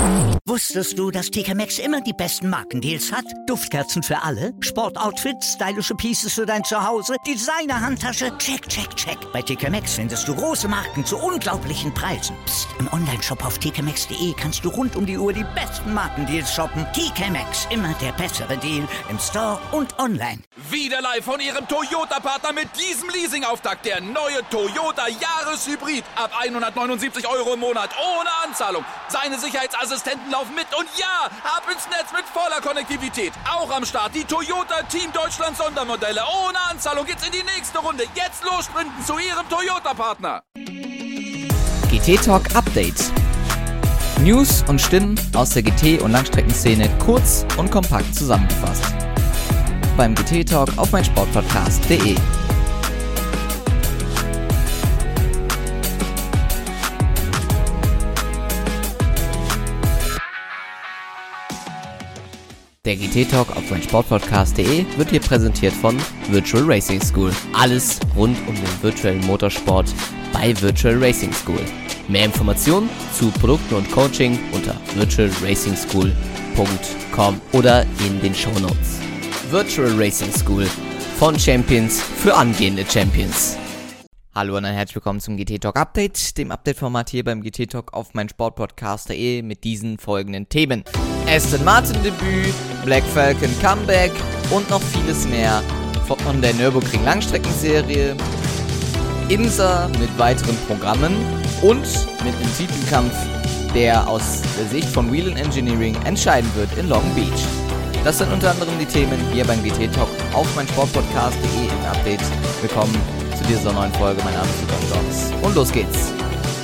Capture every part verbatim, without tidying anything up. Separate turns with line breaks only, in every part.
Wusstest du, dass T K Maxx immer die besten Markendeals hat? Duftkerzen für alle, Sportoutfits, stylische Pieces für dein Zuhause, Designer-Handtasche, check, check, check. Bei T K Maxx findest du große Marken zu unglaublichen Preisen. Psst. Im Onlineshop auf t k maxx punkt d e kannst du rund um die Uhr die besten Markendeals shoppen. T K Maxx, immer der bessere Deal im Store und online.
Wieder live von Ihrem Toyota-Partner mit diesem Leasing-Auftakt. Der neue Toyota Jahreshybrid. Ab hundertneunundsiebzig Euro im Monat. Ohne Anzahlung. Seine Sicherheitsassistenten laufen mit. Und ja, ab ins Netz mit voller Konnektivität. Auch am Start die Toyota Team Deutschland Sondermodelle. Ohne Anzahlung geht's in die nächste Runde. Jetzt los sprinten zu Ihrem Toyota-Partner.
G T Talk Update. News und Stimmen aus der G T- und Langstreckenszene kurz und kompakt zusammengefasst. Beim G T Talk auf meinsportpodcast punkt de. Der G T Talk auf meinsportpodcast punkt de wird hier präsentiert von Virtual Racing School. Alles rund um den virtuellen Motorsport bei Virtual Racing School. Mehr Informationen zu Produkten und Coaching unter virtual racing school punkt com oder in den Shownotes. Virtual Racing School, von Champions für angehende Champions. Hallo und ein herzlich willkommen zum G T Talk Update, dem Update-Format hier beim G T Talk auf meinsportpodcast punkt de mit diesen folgenden Themen: Aston Martin Debüt, Black Falcon Comeback und noch vieles mehr von der Nürburgring Langstreckenserie, IMSA mit weiteren Programmen und mit einem Titelkampf, der aus der Sicht von Whelen Engineering entscheiden wird in Long Beach. Das sind unter anderem die Themen hier beim G T Talk auf meinsportpodcast punkt de im Update. Willkommen zu dieser neuen Folge. Mein Name ist Lukas Jones und los geht's.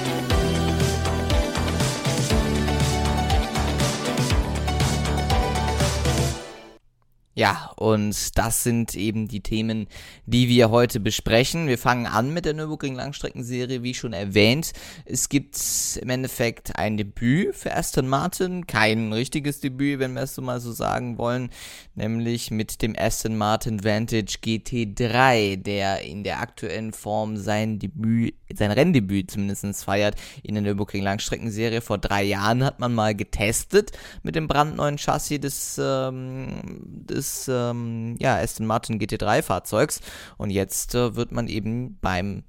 Ja, und das sind eben die Themen, die wir heute besprechen. Wir fangen an mit der Nürburgring Langstreckenserie, wie schon erwähnt. Es gibt im Endeffekt ein Debüt für Aston Martin, kein richtiges Debüt, wenn wir es so mal so sagen wollen, nämlich mit dem Aston Martin Vantage G T drei, der in der aktuellen Form sein Debüt, sein Renndebüt zumindest feiert in der Nürburgring Langstreckenserie. Vor drei Jahren hat man mal getestet mit dem brandneuen Chassis des, ähm, des ähm, ja, Aston Martin G T drei Fahrzeugs, und jetzt äh, wird man eben beim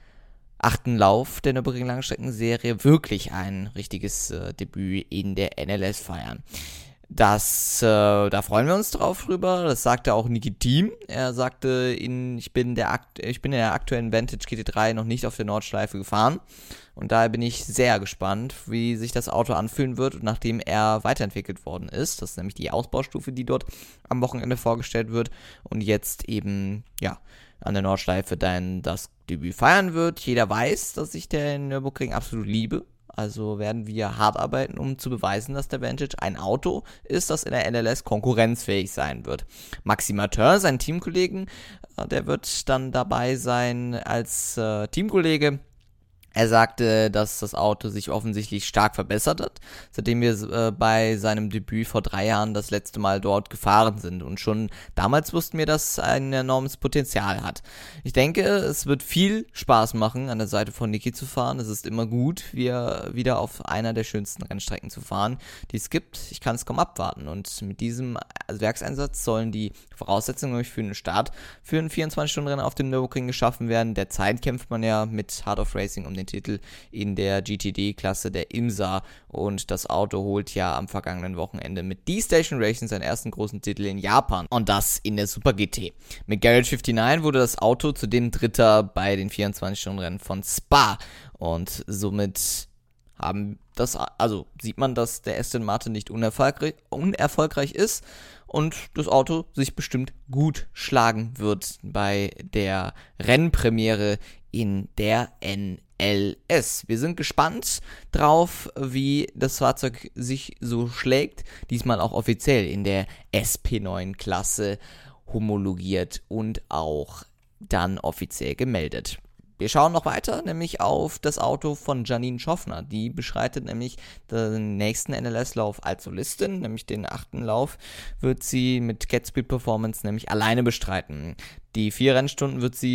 achten Lauf der Nürburgring Langstreckenserie wirklich ein richtiges äh, Debüt in der N L S feiern. Das, äh, da freuen wir uns drauf drüber. Das sagte auch Niki Thiem. Er sagte, in, ich bin der Akt, ich bin in der aktuellen Vantage G T drei noch nicht auf der Nordschleife gefahren. Und daher bin ich sehr gespannt, wie sich das Auto anfühlen wird, nachdem er weiterentwickelt worden ist. Das ist nämlich die Ausbaustufe, die dort am Wochenende vorgestellt wird. Und jetzt eben, ja, an der Nordschleife dann das Debüt feiern wird. Jeder weiß, dass ich den Nürburgring absolut liebe. Also werden wir hart arbeiten, um zu beweisen, dass der Vantage ein Auto ist, das in der N L S konkurrenzfähig sein wird. Maxime Martin, sein Teamkollegen, der wird dann dabei sein als äh, Teamkollege. Er sagte, dass das Auto sich offensichtlich stark verbessert hat, seitdem wir äh, bei seinem Debüt vor drei Jahren das letzte Mal dort gefahren sind. Und schon damals wussten wir, dass es ein enormes Potenzial hat. Ich denke, es wird viel Spaß machen, an der Seite von Niki zu fahren. Es ist immer gut, wir wieder auf einer der schönsten Rennstrecken zu fahren, die es gibt. Ich kann es kaum abwarten. Und mit diesem Werkseinsatz sollen die Voraussetzungen für einen Start für ein vierundzwanzig-Stunden-Rennen auf dem Nürburgring geschaffen werden. Derzeit kämpft man ja mit Heart of Racing um den Titel in der G T D-Klasse der IMSA, und das Auto holt ja am vergangenen Wochenende mit D-Station Racing seinen ersten großen Titel in Japan, und das in der Super G T. Mit Garage neunundfünfzig wurde das Auto zudem Dritter bei den vierundzwanzig-Stunden-Rennen von Spa, und somit haben das, also sieht man, dass der Aston Martin nicht unerfolgreich, unerfolgreich ist und das Auto sich bestimmt gut schlagen wird bei der Rennpremiere in der N L S. Wir sind gespannt drauf, wie das Fahrzeug sich so schlägt, diesmal auch offiziell in der S P neun Klasse homologiert und auch dann offiziell gemeldet. Wir schauen noch weiter, nämlich auf das Auto von Janine Schaffner. Die beschreitet nämlich den nächsten N L S-Lauf als Solistin, nämlich den achten Lauf, wird sie mit Get Speed Performance nämlich alleine bestreiten. Die vier Rennstunden wird sie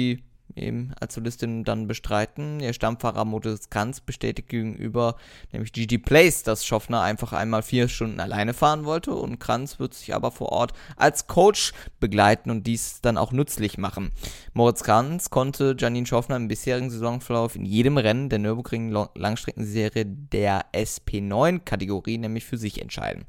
eben als Solistin dann bestreiten. Der Stammfahrer Moritz Kranz bestätigt gegenüber, nämlich G G Place, dass Schofner einfach einmal vier Stunden alleine fahren wollte und Kranz wird sich aber vor Ort als Coach begleiten und dies dann auch nützlich machen. Moritz Kranz konnte Janine Schofner im bisherigen Saisonverlauf in jedem Rennen der Nürburgring-Langstreckenserie der S P neun Kategorie nämlich für sich entscheiden.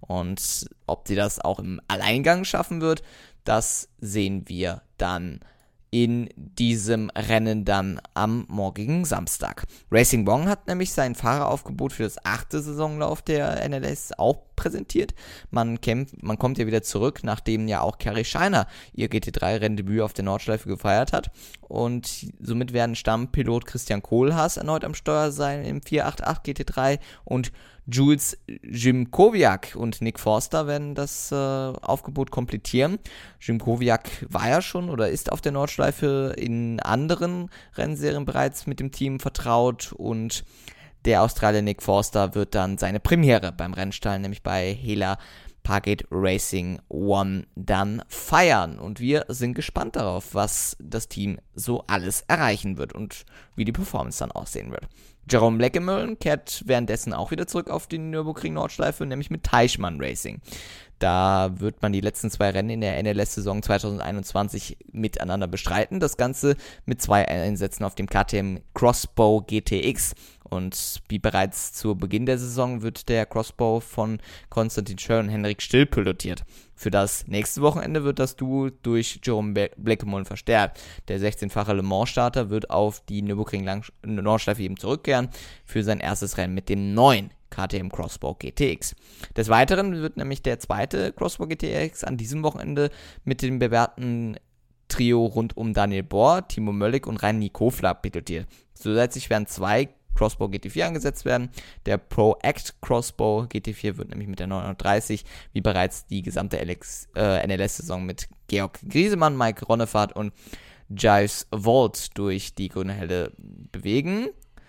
Und ob sie das auch im Alleingang schaffen wird, das sehen wir dann in diesem Rennen dann am morgigen Samstag. Racing Wong hat nämlich sein Fahreraufgebot für das achte Saisonlauf der N L S auch präsentiert. Man, kämpft, man kommt ja wieder zurück, nachdem ja auch Carrie Scheiner ihr G T drei Renndebüt auf der Nordschleife gefeiert hat. Und somit werden Stammpilot Christian Kohlhaas erneut am Steuer sein im vier acht acht G T drei und Jules Jimkowiak und Nick Forster werden das äh, Aufgebot komplettieren. Jimkowiak war ja schon oder ist auf der Nordschleife in anderen Rennserien bereits mit dem Team vertraut und der Australier Nick Forster wird dann seine Premiere beim Rennstall, nämlich bei Hela Pargate Racing One, dann feiern. Und wir sind gespannt darauf, was das Team so alles erreichen wird und wie die Performance dann aussehen wird. Jerome Bleckemöhren kehrt währenddessen auch wieder zurück auf die Nürburgring-Nordschleife, nämlich mit Teichmann Racing. Da wird man die letzten zwei Rennen in der N L S-Saison zwanzig einundzwanzig miteinander bestreiten. Das Ganze mit zwei Einsätzen auf dem K T M Crossbow G T X. Und wie bereits zu Beginn der Saison wird der Crossbow von Konstantin Schör und Henrik Still pilotiert. Für das nächste Wochenende wird das Duo durch Jerome Bleckemöhren verstärkt. Der sechzehnfache Le Mans-Starter wird auf die Nürburgring-Nordschleife eben zurückkehren für sein erstes Rennen mit dem neuen K T M Crossbow G T X. Des Weiteren wird nämlich der zweite Crossbow G T X an diesem Wochenende mit dem bewährten Trio rund um Daniel Bohr, Timo Möllig und Reini Kofler pilotiert. Zusätzlich werden zwei Crossbow G T vier angesetzt werden. Der Pro Act Crossbow G T vier wird nämlich mit der neunhundertdreißig, wie bereits die gesamte L X, äh, N L S-Saison mit Georg Griesemann, Mike Ronnefahrt und Giles Volt durch die grüne Helle bewegen.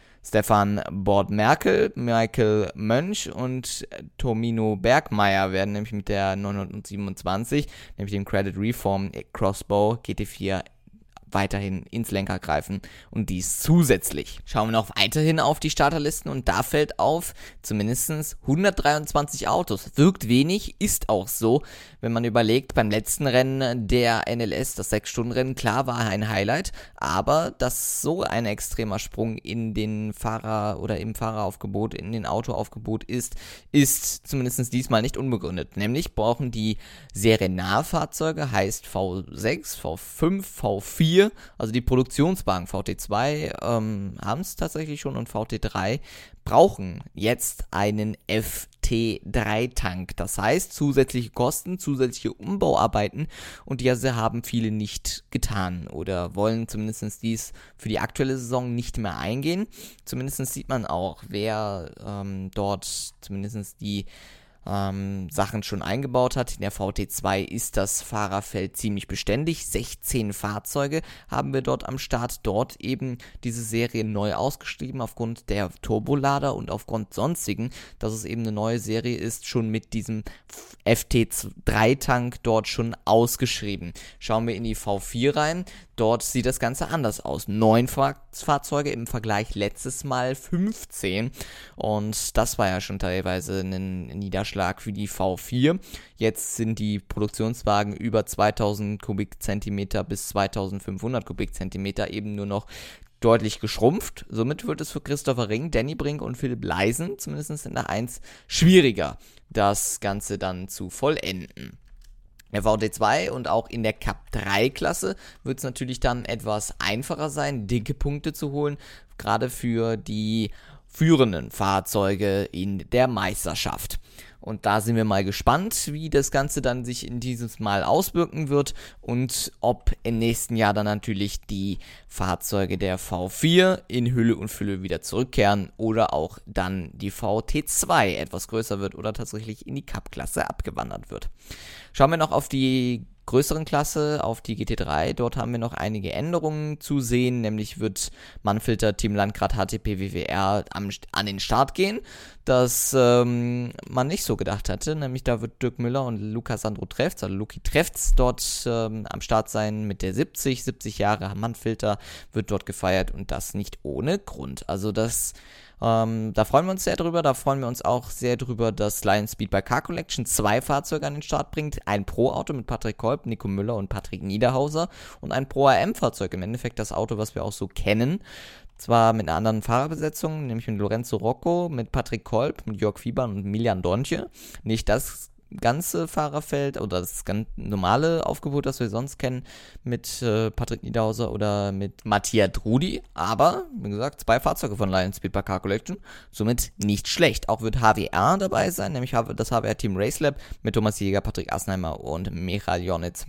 Stefan Bord-Merkel, Michael Mönch und Tomino Bergmeier werden nämlich mit der neunhundertsiebenundzwanzig, nämlich dem Credit Reform Crossbow G T vier, weiterhin ins Lenker greifen und dies zusätzlich. Schauen wir noch weiterhin auf die Starterlisten und da fällt auf, zumindest hundertdreiundzwanzig Autos. Wirkt wenig, ist auch so, wenn man überlegt, beim letzten Rennen der N L S, das sechs Stunden Rennen, klar war ein Highlight, aber dass so ein extremer Sprung in den Fahrer- oder im Fahreraufgebot, in den Autoaufgebot ist, ist zumindest diesmal nicht unbegründet. Nämlich brauchen die seriennahe Fahrzeuge, heißt V sechs, V fünf, V vier, also die Produktionswagen V T zwei ähm, haben es tatsächlich schon und V T drei brauchen jetzt einen F T drei Tank. Das heißt, zusätzliche Kosten, zusätzliche Umbauarbeiten und diese haben viele nicht getan oder wollen zumindest dies für die aktuelle Saison nicht mehr eingehen. Zumindest sieht man auch, wer ähm, dort zumindest die Ähm, Sachen schon eingebaut hat. In der V T zwei ist das Fahrerfeld ziemlich beständig. sechzehn Fahrzeuge haben wir dort am Start. Dort eben diese Serie neu ausgeschrieben aufgrund der Turbolader und aufgrund sonstigen, dass es eben eine neue Serie ist, schon mit diesem F T drei Tank dort schon ausgeschrieben. Schauen wir in die V vier rein. Dort sieht das Ganze anders aus. Neun Fahr- Fahrzeuge im Vergleich letztes Mal fünfzehn. Und das war ja schon teilweise ein Niederschlag für die V vier. Jetzt sind die Produktionswagen über zweitausend Kubikzentimeter bis zweitausendfünfhundert Kubikzentimeter eben nur noch deutlich geschrumpft. Somit wird es für Christopher Ring, Danny Brink und Philipp Leisen, zumindest in der eins, schwieriger, das Ganze dann zu vollenden. Der V T zwei und auch in der Cup drei Klasse wird es natürlich dann etwas einfacher sein, dicke Punkte zu holen, gerade für die führenden Fahrzeuge in der Meisterschaft. Und da sind wir mal gespannt, wie das Ganze dann sich in dieses Mal auswirken wird und ob im nächsten Jahr dann natürlich die Fahrzeuge der V vier in Hülle und Fülle wieder zurückkehren oder auch dann die V T zwei etwas größer wird oder tatsächlich in die Cup-Klasse abgewandert wird. Schauen wir noch auf die größeren Klasse, auf die G T drei. Dort haben wir noch einige Änderungen zu sehen, nämlich wird Mannfilter Team Landgrad H T P W W R am, an den Start gehen, das ähm, man nicht so gedacht hatte, nämlich da wird Dirk Müller und Luca Sandro Trefz, also Luki Trefz, dort ähm, am Start sein mit der siebzig, siebzig Jahre Mannfilter wird dort gefeiert und das nicht ohne Grund. Also das Ähm, da freuen wir uns sehr drüber, da freuen wir uns auch sehr drüber, dass Lion Speed bei Car Collection zwei Fahrzeuge an den Start bringt, ein Pro-Auto mit Patrick Kolb, Nico Müller und Patrick Niederhauser und ein Pro-A M-Fahrzeug, im Endeffekt das Auto, was wir auch so kennen, zwar mit einer anderen Fahrerbesetzung, nämlich mit Lorenzo Rocco, mit Patrick Kolb, mit Jörg Fiebern und Miljan Dontje, nicht das ganze Fahrerfeld oder das ganz normale Aufgebot, das wir sonst kennen, mit äh, Patrick Niederhauser oder mit Matthias Drudi, aber, wie gesagt, zwei Fahrzeuge von Lion Speed bei Car Collection, somit nicht schlecht. Auch wird H W R dabei sein, nämlich das H W R Team Racelab mit Thomas Jäger, Patrick Asnheimer und Michael Jonitz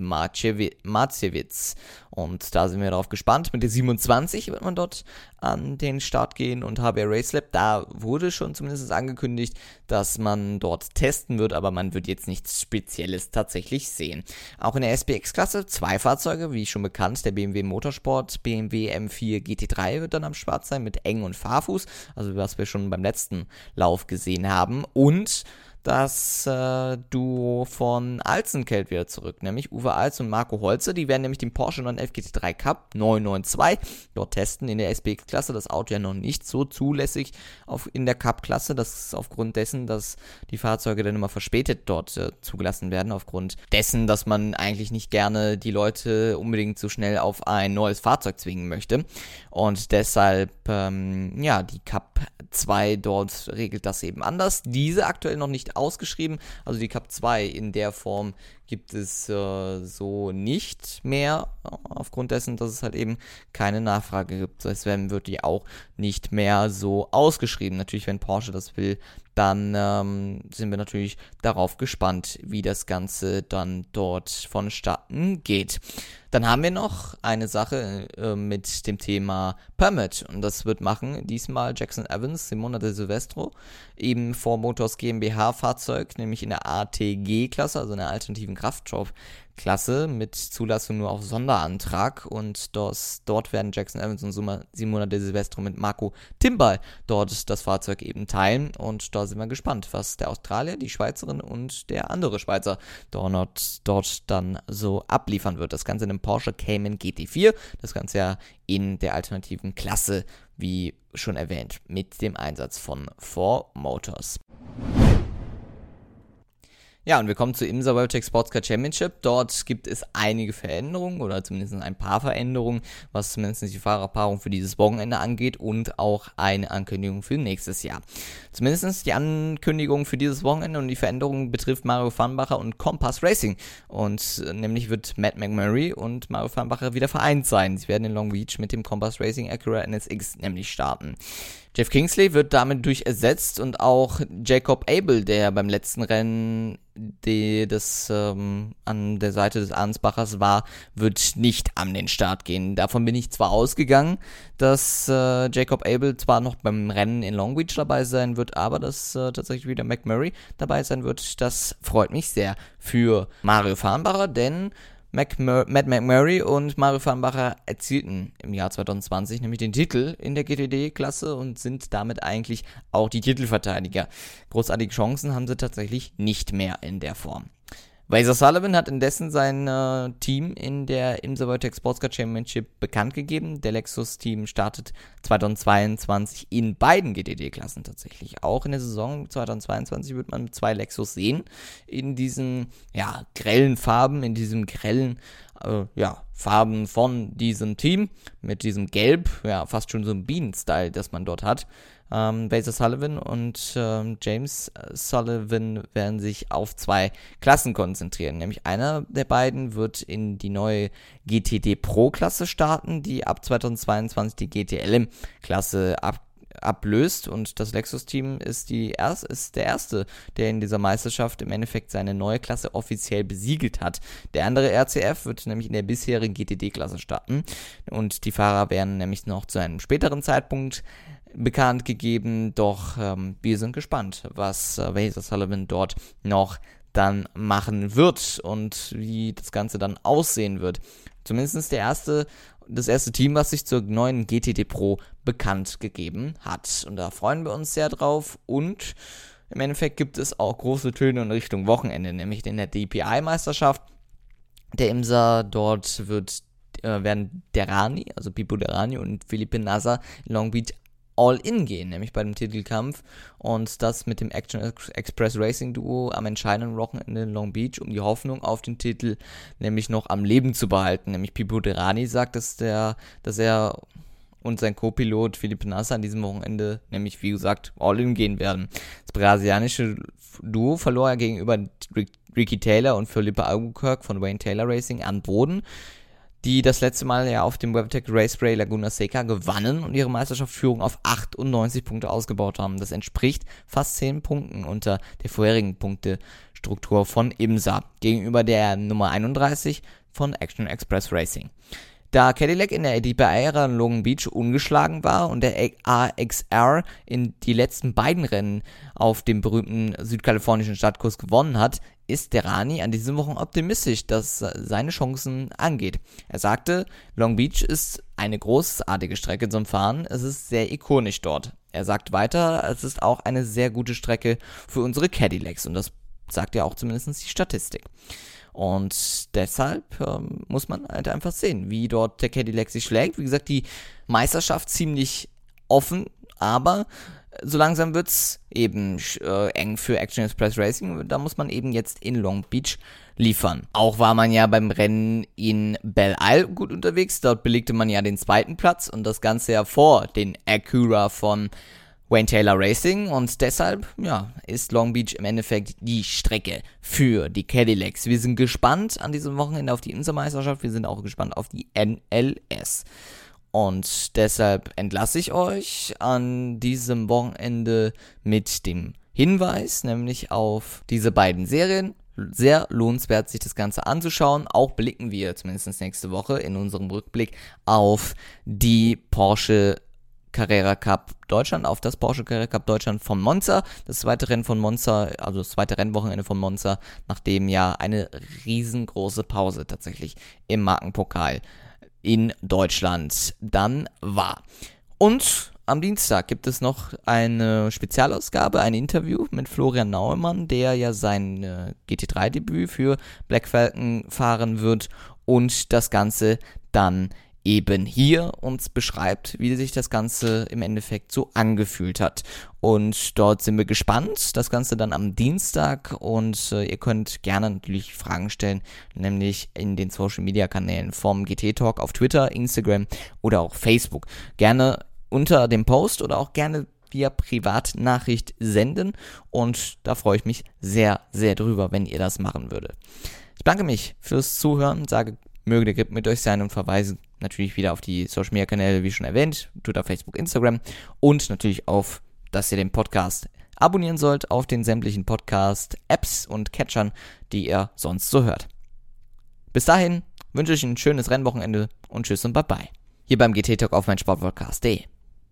Marciewicz. Und da sind wir darauf gespannt. Mit der siebenundzwanzig wird man dort an den Start gehen und H W R Racelab, da wurde schon zumindest angekündigt, dass man dort testen wird, aber man wird jetzt nichts Spezielles tatsächlich sehen. Auch in der S B X-Klasse zwei Fahrzeuge, wie schon bekannt, der B M W Motorsport B M W M vier G T drei wird dann am Start sein mit Eng und Fahrfuß, also was wir schon beim letzten Lauf gesehen haben, und das äh, Duo von Alzenkelt wieder zurück, nämlich Uwe Alz und Marco Holze. Die werden nämlich den Porsche neunhundertelf G T drei Cup neun neun zwei dort testen in der S B X-Klasse. Das Auto ja noch nicht so zulässig auf, in der Cup-Klasse. Das ist aufgrund dessen, dass die Fahrzeuge dann immer verspätet dort äh, zugelassen werden. Aufgrund dessen, dass man eigentlich nicht gerne die Leute unbedingt so schnell auf ein neues Fahrzeug zwingen möchte. Und deshalb, ähm, ja, die Cup zwei dort regelt das eben anders. Diese aktuell noch nicht ausgeschrieben, also die Cup zwei in der Form gibt es äh, so nicht mehr, aufgrund dessen, dass es halt eben keine Nachfrage gibt. Deswegen wird die auch nicht mehr so ausgeschrieben. Natürlich, wenn Porsche das will, dann ähm, sind wir natürlich darauf gespannt, wie das Ganze dann dort vonstatten geht. Dann haben wir noch eine Sache äh, mit dem Thema Permit, und das wird machen diesmal Jackson Evans, Simona de Silvestro, eben vor Motors GmbH Fahrzeug, nämlich in der A T G-Klasse, also in der alternativen Kraftstoffklasse mit Zulassung nur auf Sonderantrag, und das, dort werden Jackson Evans und Simona de Silvestro mit Marco Timbal dort das Fahrzeug eben teilen, und da sind wir gespannt, was der Australier, die Schweizerin und der andere Schweizer dort, dort dann so abliefern wird. Das Ganze in einem Porsche Cayman G T vier, das Ganze ja in der alternativen Klasse, wie schon erwähnt, mit dem Einsatz von vier Motors. Ja, und wir kommen zur IMSA WeatherTech Sportscar Championship. Dort gibt es einige Veränderungen oder zumindest ein paar Veränderungen, was zumindest die Fahrerpaarung für dieses Wochenende angeht, und auch eine Ankündigung für nächstes Jahr. Zumindest die Ankündigung für dieses Wochenende und die Veränderung betrifft Mario Farnbacher und Compass Racing, und äh, nämlich wird Matt McMurray und Mario Farnbacher wieder vereint sein. Sie werden in Long Beach mit dem Compass Racing Acura N S X nämlich starten. Jeff Kingsley wird damit durch ersetzt, und auch Jacob Abel, der beim letzten Rennen die, das ähm, an der Seite des Arnsbachers war, wird nicht an den Start gehen. Davon bin ich zwar ausgegangen, dass äh, Jacob Abel zwar noch beim Rennen in Long Beach dabei sein wird, aber dass äh, tatsächlich wieder McMurray dabei sein wird, das freut mich sehr für Mario Farnbacher, denn McMur- Matt McMurray und Mario Farnbacher erzielten im Jahr zwanzig zwanzig nämlich den Titel in der G T D-Klasse und sind damit eigentlich auch die Titelverteidiger. Großartige Chancen haben sie tatsächlich nicht mehr in der Form. Razor Sullivan hat indessen sein äh, Team in der IMSA WeatherTech Sportscar Championship bekannt gegeben. Der Lexus-Team startet zweitausendzweiundzwanzig in beiden G T D-Klassen tatsächlich. Auch in der Saison zweitausendzweiundzwanzig wird man zwei Lexus sehen, in diesen ja, grellen Farben, in diesem grellen äh, ja, Farben von diesem Team, mit diesem Gelb, ja, fast schon so ein Bienen-Style, das man dort hat. Ähm, Razor Sullivan und ähm, James Sullivan werden sich auf zwei Klassen konzentrieren. Nämlich einer der beiden wird in die neue G T D Pro-Klasse starten, die ab zweitausendzweiundzwanzig die G T L M-Klasse ab ablöst, und das Lexus-Team ist, die erst, ist der erste, der in dieser Meisterschaft im Endeffekt seine neue Klasse offiziell besiegelt hat. Der andere R C F wird nämlich in der bisherigen G T D-Klasse starten, und die Fahrer werden nämlich noch zu einem späteren Zeitpunkt bekannt gegeben, doch ähm, wir sind gespannt, was äh, Razor Sullivan dort noch dann machen wird und wie das Ganze dann aussehen wird. Zumindest der erste, das erste Team, was sich zur neuen G T D Pro bekannt gegeben hat. Und da freuen wir uns sehr drauf. Und im Endeffekt gibt es auch große Töne in Richtung Wochenende, nämlich in der D P I-Meisterschaft der IMSA. Dort wird, äh, werden Derani, also Pipo Derani und Felipe Nasr in Long Beach All-In gehen, nämlich bei dem Titelkampf, und das mit dem Action Express Racing Duo am entscheidenden Wochenende in Long Beach, um die Hoffnung auf den Titel nämlich noch am Leben zu behalten. Nämlich Pipo Derani sagt, dass, der, dass er und sein Co-Pilot Felipe Nasr an diesem Wochenende, nämlich wie gesagt, All-In gehen werden. Das brasilianische Duo verlor er gegenüber Ricky Taylor und Felipe Albuquerque von Wayne Taylor Racing an Boden, die das letzte Mal ja auf dem WebTech Raceway Laguna Seca gewannen und ihre Meisterschaftsführung auf achtundneunzig Punkte ausgebaut haben. Das entspricht fast zehn Punkten unter der vorherigen Punktestruktur von IMSA gegenüber der Nummer einunddreißig von Action Express Racing. Da Cadillac in der D P I-Ära in Long Beach ungeschlagen war und der A X R in die letzten beiden Rennen auf dem berühmten südkalifornischen Stadtkurs gewonnen hat, ist Derani an diesem Wochenende optimistisch, dass seine Chancen angeht. Er sagte, Long Beach ist eine großartige Strecke zum Fahren, es ist sehr ikonisch dort. Er sagt weiter, es ist auch eine sehr gute Strecke für unsere Cadillacs, und das sagt ja auch zumindest die Statistik. Und deshalb ähm, muss man halt einfach sehen, wie dort der Cadillac sich schlägt. Wie gesagt, die Meisterschaft ziemlich offen, aber so langsam wird's eben äh, eng für Action Express Racing. Da muss man eben jetzt in Long Beach liefern. Auch war man ja beim Rennen in Belle Isle gut unterwegs. Dort belegte man ja den zweiten Platz und das Ganze ja vor den Acura von Wayne Taylor Racing, und deshalb, ja, ist Long Beach im Endeffekt die Strecke für die Cadillacs. Wir sind gespannt an diesem Wochenende auf die IMSA-Meisterschaft, wir sind auch gespannt auf die N L S. Und deshalb entlasse ich euch an diesem Wochenende mit dem Hinweis, nämlich auf diese beiden Serien. Sehr lohnenswert, sich das Ganze anzuschauen. Auch blicken wir zumindest nächste Woche in unserem Rückblick auf die Porsche Carrera Cup Deutschland, auf das Porsche Carrera Cup Deutschland von Monza, das zweite Rennen von Monza, also das zweite Rennwochenende von Monza, nachdem ja eine riesengroße Pause tatsächlich im Markenpokal in Deutschland dann war. Und am Dienstag gibt es noch eine Spezialausgabe, ein Interview mit Florian Naumann, der ja sein äh, G T drei Debüt für Black Falcon fahren wird und das Ganze dann eben hier uns beschreibt, wie sich das Ganze im Endeffekt so angefühlt hat. Und dort sind wir gespannt, das Ganze dann am Dienstag, und äh, ihr könnt gerne natürlich Fragen stellen, nämlich in den Social Media Kanälen vom G T Talk auf Twitter, Instagram oder auch Facebook. Gerne unter dem Post oder auch gerne via Privatnachricht senden, und da freue ich mich sehr, sehr drüber, wenn ihr das machen würdet. Ich danke mich fürs Zuhören, sage, möge der Grip mit euch sein, und verweise natürlich wieder auf die Social Media Kanäle, wie schon erwähnt, Twitter, Facebook, Instagram, und natürlich auf, dass ihr den Podcast abonnieren sollt auf den sämtlichen Podcast-Apps und Catchern, die ihr sonst so hört. Bis dahin wünsche ich ein schönes Rennwochenende und tschüss und bye bye. Hier beim G T Talk auf mein Sportpodcast punkt de.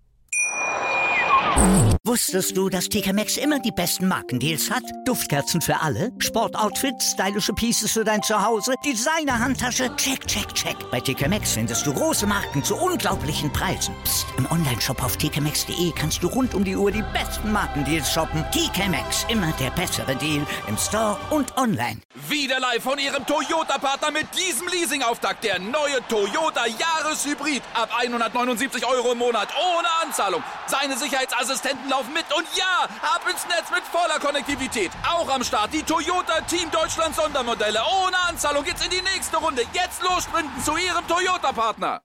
Wusstest du, dass T K Maxx immer die besten Markendeals hat? Duftkerzen für alle, Sportoutfits, stylische Pieces für dein Zuhause, Designer-Handtasche, check, check, check. Bei T K Maxx findest du große Marken zu unglaublichen Preisen. Psst. Im Onlineshop auf t k maxx punkt de kannst du rund um die Uhr die besten Markendeals shoppen. T K Maxx, immer der bessere Deal im Store und online.
Wieder live von Ihrem Toyota-Partner mit diesem Leasing-Auftakt. Der neue Toyota Jahreshybrid. Ab hundertneunundsiebzig Euro im Monat ohne Anzahlung. Seine Sicherheitsassistenten laufen mit und ja, ab ins Netz mit voller Konnektivität. Auch am Start die Toyota Team Deutschland Sondermodelle. Ohne Anzahlung geht's in die nächste Runde. Jetzt los sprinten zu Ihrem Toyota-Partner.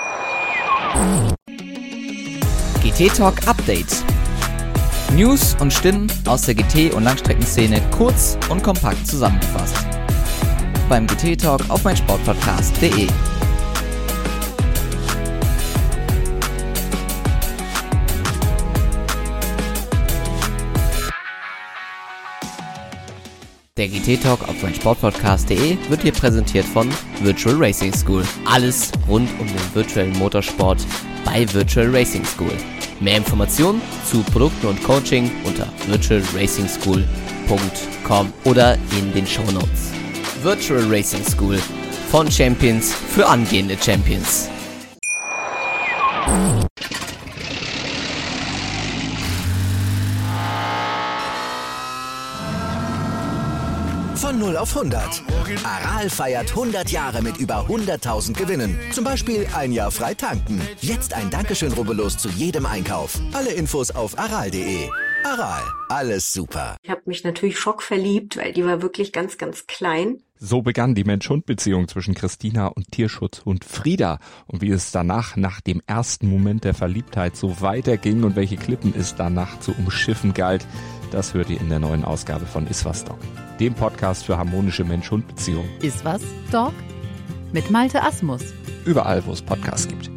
G T Talk Update. News und Stimmen aus der G T- und Langstreckenszene kurz und kompakt zusammengefasst. Beim G T Talk auf mein Sportpodcast punkt de. Der G T Talk auf mein Sportpodcast punkt de wird hier präsentiert von Virtual Racing School. Alles rund um den virtuellen Motorsport bei Virtual Racing School. Mehr Informationen zu Produkten und Coaching unter virtual racing school punkt com oder in den Shownotes. Virtual Racing School, von Champions für angehende Champions.
Von null auf hundert. Aral feiert hundert Jahre mit über hunderttausend Gewinnen. Zum Beispiel ein Jahr frei tanken. Jetzt ein Dankeschön, rubbellos zu jedem Einkauf. Alle Infos auf aral punkt de. Aral, alles super.
Ich habe mich natürlich schockverliebt, weil die war wirklich ganz, ganz klein.
So begann die Mensch-Hund-Beziehung zwischen Christina und Tierschutzhund Frieda. Und wie es danach, nach dem ersten Moment der Verliebtheit, so weiterging und welche Klippen es danach zu umschiffen galt, das hört ihr in der neuen Ausgabe von Iswas Dog, dem Podcast für harmonische Mensch-Hund-Beziehungen.
Iswas Dog? Mit Malte Asmus.
Überall, wo es Podcasts gibt.